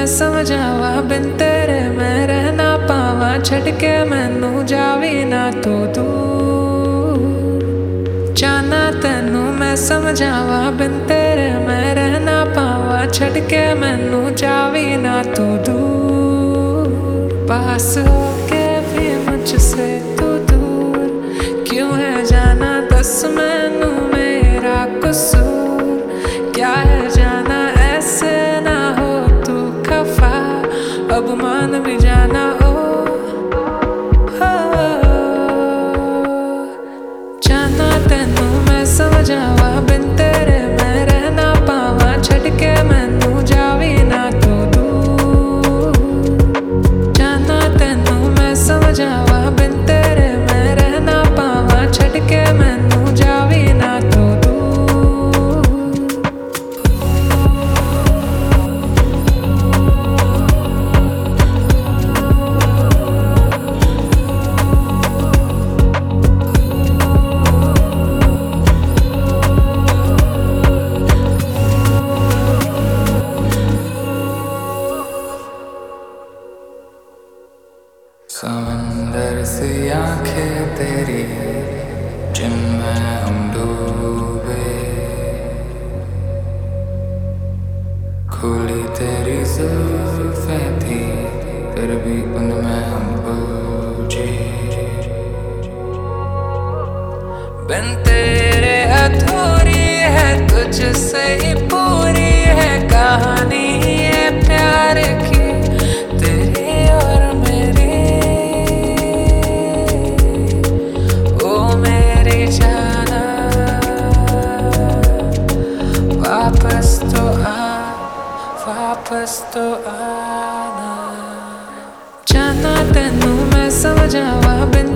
मैं समझावा बिन तेरे मैं रह ना पावा छटके मैनू जावी ना तू दूर जाना तेनू मैं समझावा बिन तेरे मैं रह ना पावा छटके मैनू जावी ना तू दूर पास होके भी मुझसे तू दूर क्यों है जाना दस मैनू मेरा कसूर क्या है जाना ऐसे ना हो तू खफा अब मान भी जाना ओ जाना तेनू मैं समझावा बिन तेरे मैं रह ना पावा छटके मैनू जावी ना तू दूर जाना तेनू मैं समझावा बिन तेरे मैं रह ना पावा छटके मैनू जावी ना तू समंदर सी आंखें तेरी जिनमें हम डूबे खुली तेरी जुल्फें थी फिर भी उनमें हम बूझे बिन तेरे अधूरी है तुझसे ही पूरी है कहानी है प्यार की तेरी और मेरी ओ मेरी जाना वापस तो आना जाना तेनू मैं समझावा बिन